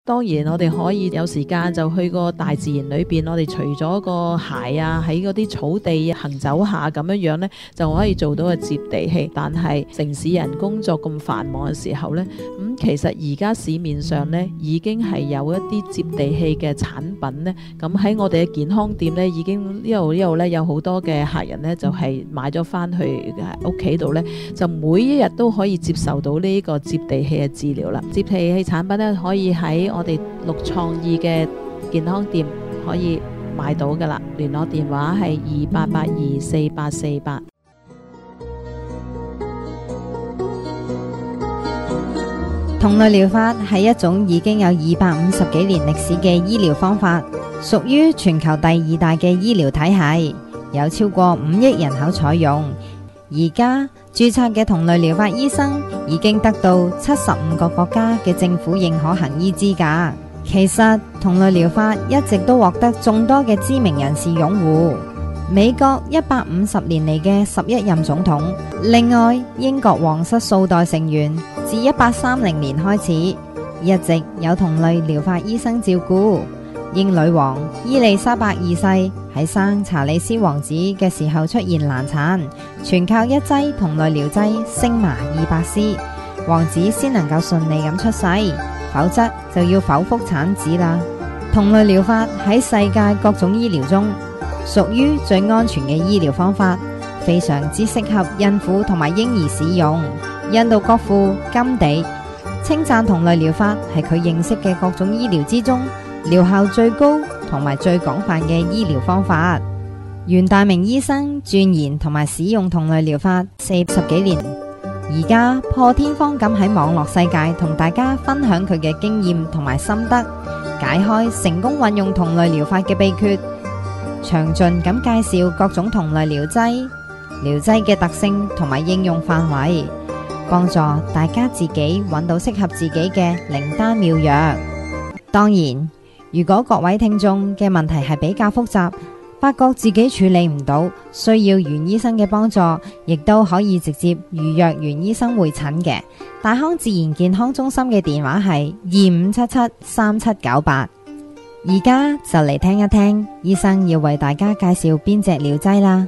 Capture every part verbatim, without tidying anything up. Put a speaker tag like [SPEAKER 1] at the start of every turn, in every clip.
[SPEAKER 1] 當然我哋可以有時間就去個大自然裏邊，我哋除咗個鞋啊喺嗰啲草地行走下咁樣樣呢，就可以做到個接地氣。但係城市人工作咁繁忙嘅時候呢，咁、嗯、其實而家市面上呢已經係有一啲接地氣嘅產品呢。咁喺我哋嘅健康店呢，已經呢度呢度呢有好多嘅客人呢，就係、是、買咗翻去屋企度呢，就每一日都可以接受到呢個接地氣嘅治療啦。接地氣產品呢，可以喺我哋綠創意嘅健康店可以買到噶啦，聯絡電話係二八八二四八四八。
[SPEAKER 2] 同類療法係一種已經有二百五十幾年歷史嘅醫療方法，屬於全球第二大嘅醫療體系，有超過五億人口採用。而家註冊嘅同類療法醫生已經得到七十五個國家嘅政府認可行醫資格。其實同類療法一直都獲得眾多嘅知名人士擁護。美國一百五十年嚟嘅十一任總統，另外英國皇室數代成員自一八三零年開始一直有同類療法醫生照顧。英女王伊麗莎白二世喺生查理斯王子嘅時候出現難產，全靠一劑同類療劑星麻二百 C， 王子先能夠順利咁出世，否則就要剖腹產子啦。同類療法喺世界各種醫療中屬於最安全嘅醫療方法，非常之適合孕婦同埋嬰兒使用。印度國父甘地稱讚同類療法係佢認識嘅各種醫療之中療效最高同埋最廣泛嘅醫療方法。袁大明醫生鑽研同埋使用同類療法四十幾年，而家破天荒咁喺網絡世界同大家分享佢嘅經驗同埋心得，解開成功運用同類療法嘅秘訣，詳盡咁介紹各種同類療劑、療劑嘅特性同埋應用範圍，幫助大家自己揾到適合自己嘅靈丹妙藥。當然，如果各位聽眾嘅問題係比較複雜，發覺自己處理唔到，需要袁醫生嘅幫助，亦都可以直接預約袁醫生會診嘅。大康自然健康中心嘅電話係二五七七三七九八。而家就嚟聽一聽醫生要為大家介紹邊隻療劑啦。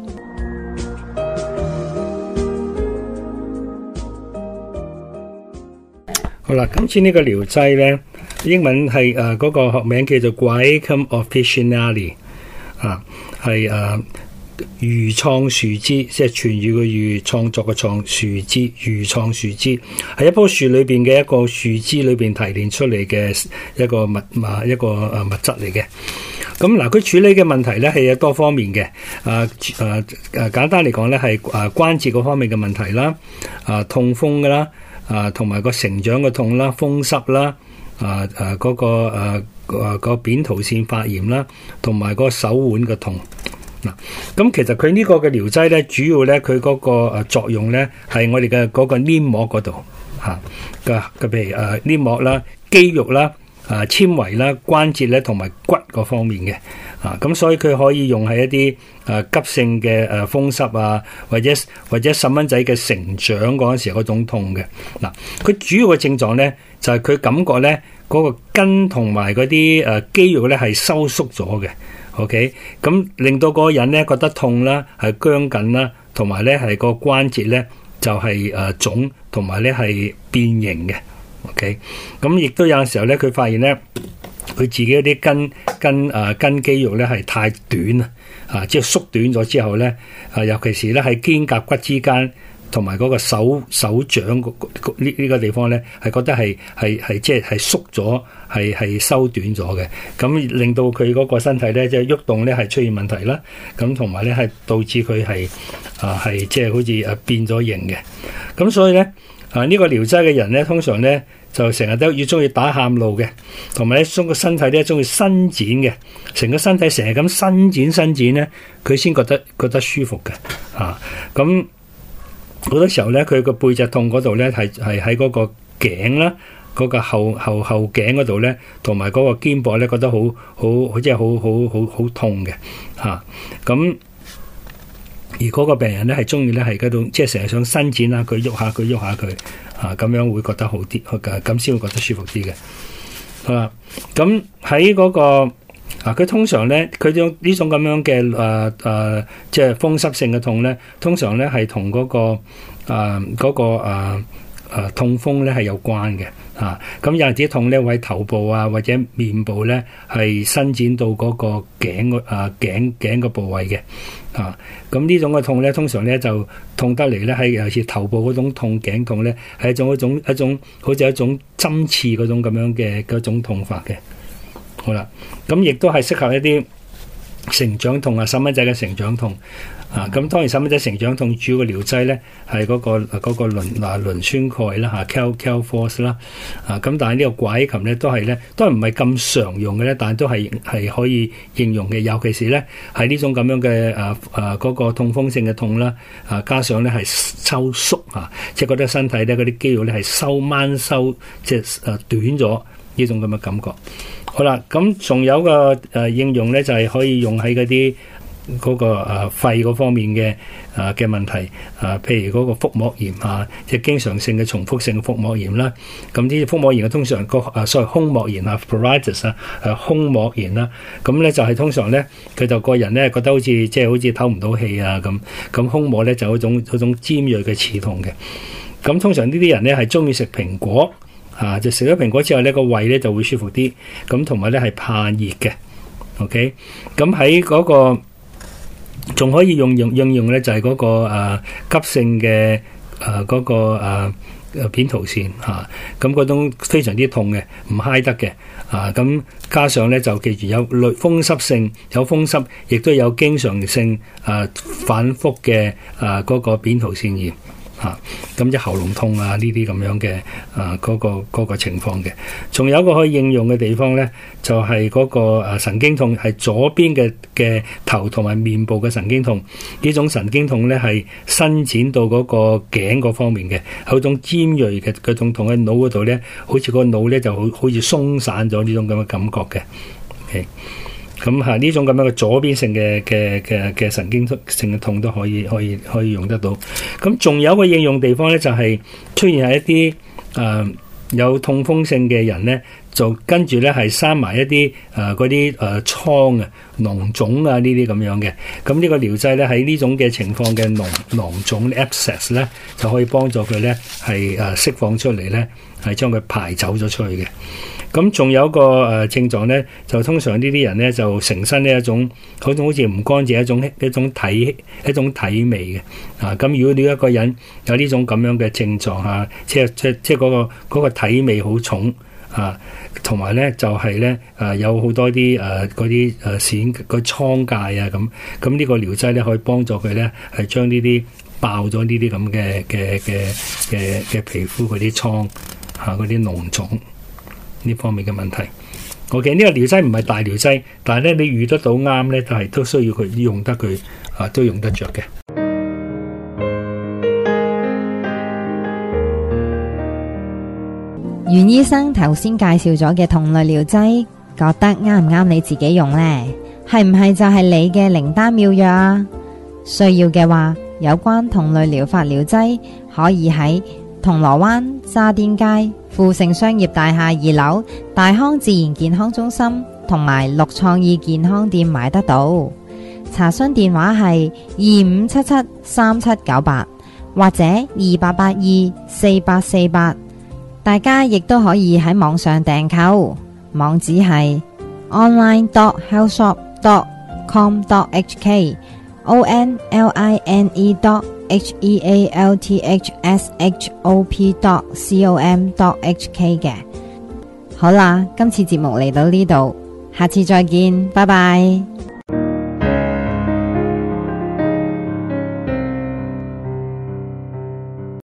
[SPEAKER 3] 好啦，今次呢個療劑呢，英文係誒嗰個學名叫做 Guaiacum officinale 啊，係誒愈創樹枝，即係痊愈嘅愈，創作嘅創，樹枝，愈創樹枝，係一棵樹裏邊嘅一個樹枝裏邊提煉出嚟嘅一個物物一個誒物質嚟嘅。咁嗱，佢處理嘅問題咧係有多方面嘅，誒誒誒簡單嚟講咧係誒關節嗰方面嘅問題啦，啊痛風噶啦。啊，同埋個成長嘅痛啦、風濕啦，啊啊嗰、那個誒誒、啊那個扁桃腺發炎啦，同埋個手腕嘅痛。嗱、啊，咁其實佢呢個嘅療劑咧，主要咧佢嗰個誒作用咧係我哋嘅嗰個黏膜嗰度嚇嘅嘅，譬如誒黏膜啦、肌肉啦、啊纖維啦、關節咧同埋骨嗰方面嘅。啊，咁所以佢可以用喺一啲誒、呃、急性嘅誒、呃、風濕啊，或者或者細蚊仔嘅成長嗰陣時嗰種痛嘅。嗱、啊，佢主要嘅症狀咧就係、是、佢感覺咧嗰、那個筋同埋嗰啲誒肌肉咧係收縮咗嘅。OK，咁令到嗰個人咧覺得痛啦，係僵緊啦，同埋咧係個關節咧就係誒腫，同埋咧係變形嘅。OK，咁亦都有陣時候咧，佢發現咧。佢自己嗰啲筋筋啊筋肌肉咧係太短啊，啊即係縮短咗之後咧，啊尤其是咧喺肩胛骨之間同埋嗰個手手掌呢呢個地方咧，係覺得係係係即係係縮咗，係係收短咗嘅，咁令到佢嗰個身體咧即係喐動咧係出現問題啦，咁同埋咧係導致佢係啊係即係好似啊變咗形嘅，咁所以咧啊呢個療劑嘅人咧通常咧。就成日都要中意打喊路嘅，同埋咧將個身體咧中意伸展嘅，成個身體成日咁伸展伸展咧，佢先覺得覺得舒服嘅，啊，咁好多時候咧，佢個背脊痛嗰度咧係係喺嗰個頸啦，嗰、嗰個後後後頸嗰度咧，同埋嗰個肩膊咧覺得好好即係好好好好痛嘅，嚇、啊，咁而嗰個病人咧係中意咧係嗰度，即係成日想伸展下佢，喐下佢，喐下佢。啊，咁樣會覺得好啲，咁先會覺得舒服啲嘅。 好啦，咁喺嗰個啊，佢通常咧，佢種呢種咁樣嘅誒誒，即係風濕性嘅痛咧，通常咧係同嗰個誒嗰、呃嗰個誒誒、呃呃、痛風咧係有關嘅啊。咁有陣時痛咧會喺頭部啊或者面部咧係伸展到嗰個頸個誒頸頸個部位嘅啊。咁呢種嘅痛咧，通常咧就痛得嚟咧係尤其是頭部嗰種痛頸痛咧，係一種一種一種好似一種針刺嗰種咁樣嘅嗰種痛法嘅。好啦，咁亦都係適合一啲成長痛啊，細蚊仔嘅成長痛啊。咁當然細蚊仔成長痛主要嘅療劑咧係嗰個嗰、嗰個磷啊磷酸鈣啦嚇 Cal Calforce 啦啊。咁但係呢個拐琴咧都係咧都係唔係咁常用嘅咧，但係都係係可以應用嘅，尤其是咧係呢種咁樣嘅誒誒嗰個痛風性嘅痛啦啊，加上咧係收縮啊，即係覺得身體咧嗰啲肌肉咧係收掹收，即係誒短咗呢種咁嘅感覺。好啦，咁仲有個誒、呃、應用咧，就係、是、可以用喺嗰啲嗰個、呃、肺嗰方面嘅誒嘅問題啊、呃，譬如嗰個腹膜炎啊，即係經常性嘅重複性嘅腹膜炎啦。咁呢啲腹膜炎嘅通常個誒所謂胸膜炎啊 pruritus 啊，誒胸膜炎啦。咁咧就係、是、通常咧，佢就個人咧覺得好似即係好似唞唔到氣啊咁。咁胸膜咧就有一種一種尖鋭嘅刺痛嘅。咁通常呢啲人咧係中意食蘋果。啊！就食咗蘋果之後咧，個胃咧就會舒服啲。咁同埋咧係怕熱嘅。OK，咁喺嗰個仲可以用用應用咧，就係、是、嗰、那個、啊、急性嘅誒嗰個誒、啊、扁桃腺嚇。咁、啊、嗰種非常之痛嘅，唔嗨得嘅。啊，咁加上咧就記住有類風濕性，有風濕，亦都有經常性誒、啊、反覆嘅誒嗰個扁桃腺炎。嚇，咁即喉嚨痛啊，呢啲咁樣嘅啊嗰個嗰個情況嘅，仲有一個可以應用嘅地方咧，就係嗰個誒神經痛，係左邊嘅嘅頭同埋面部嘅神經痛。呢種神經痛咧係伸展到嗰個頸嗰方面嘅，有種尖鋭嘅嗰種痛喺腦嗰度咧，好似個腦咧就好好似鬆散咗呢種咁嘅感覺嘅。OK。咁嚇呢種咁樣嘅左邊性嘅嘅嘅嘅神經性嘅痛都可以可以可以用得到。咁仲有一個應用地方咧，就係、是、出現喺一啲誒、呃、有痛風性嘅人咧，就跟住咧係生埋一啲誒嗰啲誒瘡啊、膿腫啊呢啲咁樣嘅。咁呢個療劑咧喺呢種嘅情況嘅膿膿腫 abscess 咧，就可以幫助佢咧係誒釋放出嚟咧，係將佢排走咗出去嘅。咁仲有一個誒、呃、症狀咧，就通常呢啲人咧就成身呢一種好似好似唔乾淨一種一種體一種體味嘅啊。咁如果你一個人有呢種咁樣嘅症狀啊，即係即係即係嗰個嗰個體味好重啊，同埋咧就係咧誒有好多啲誒嗰啲誒癬個瘡疥啊咁，咁呢個療劑咧可以幫助佢咧係將呢啲爆咗呢啲咁嘅嘅嘅嘅嘅皮膚嗰啲瘡嚇嗰啲膿腫呢方面嘅問題。OK，呢個療劑唔係大療劑，但係咧你遇得到啱咧，就係都需要佢用得佢啊，都用得着嘅。
[SPEAKER 2] 袁醫生頭先介紹咗嘅同類療劑，覺得啱唔啱你自己用呢？係唔係就係你嘅靈丹妙藥啊？需要嘅話，有關同類療法療劑可以喺銅鑼灣渣甸街富盛商業大廈二樓大康自然健康中心同埋綠創意健康店買得到。查詢電話係二五七七三七九八或者二八八二四八四八。大家亦都可以喺網上訂購，網址係 online dot healthshop dot com dot h k o n l i n e dot h e a l t h s h o p dot com dot h k 嘅。好啦，今次節目嚟到呢度，下次再見，拜拜。